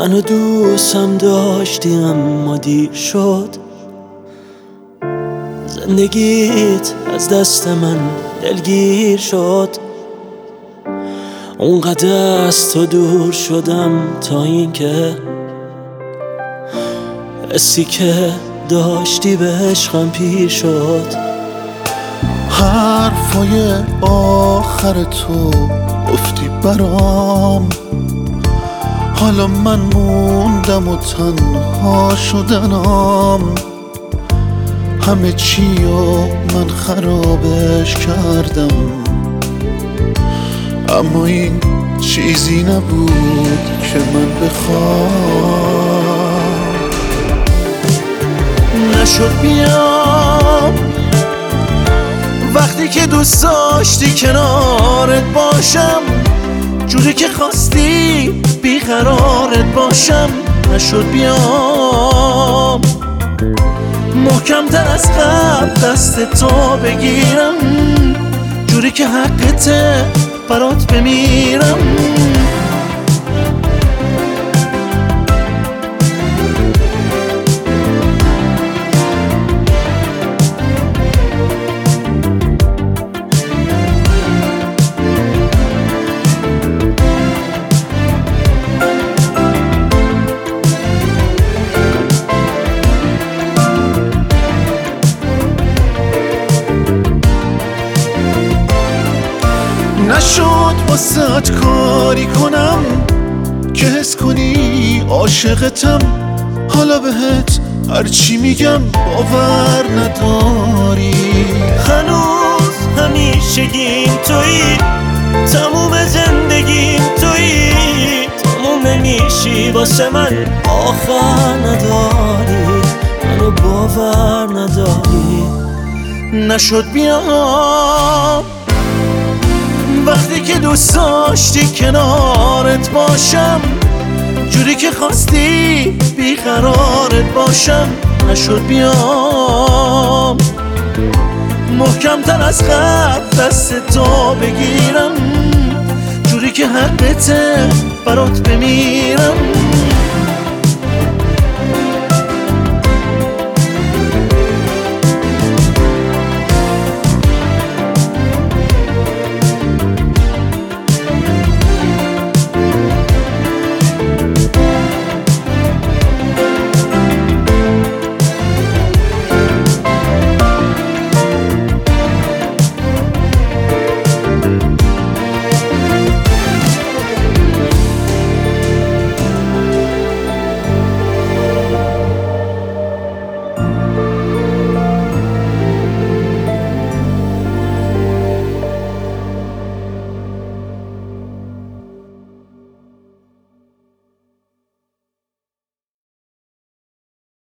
منو دوستم داشتی اما دیر شد. زندگیت از دست من دلگیر شد. اونقدر از تو دور شدم تا اینکه حسی که داشتی به عشقم پیر شد. حرفای آخر تو گفتی برام، حالا من موندم و تنها شدنم. همه چیو من خرابش کردم، اما این چیزی نبود که من بخوام. نشد بیام وقتی که دوست داشتی کنارت باشم، جوری که خواستی بیقرارت باشم. نشد بیام محکم‌تر از قبل دست تو بگیرم، جوری که حقته برات بمیرم. نشد واسه کاری کنم که حس کنی عاشقتم. حالا بهت هرچی میگم باور نداری. هنوز همیشگیم تویی، تموم زندگیم تویی. تموم نمیشی واسه من، آخر نداری، منو باور نداری. نشد بیام وقتی که دوست داشتی کنارت باشم، جوری که خواستی بیقرارت باشم. نشد بیام محکم‌تر از قبل دست تو بگیرم، جوری که حقته برات بمیرم.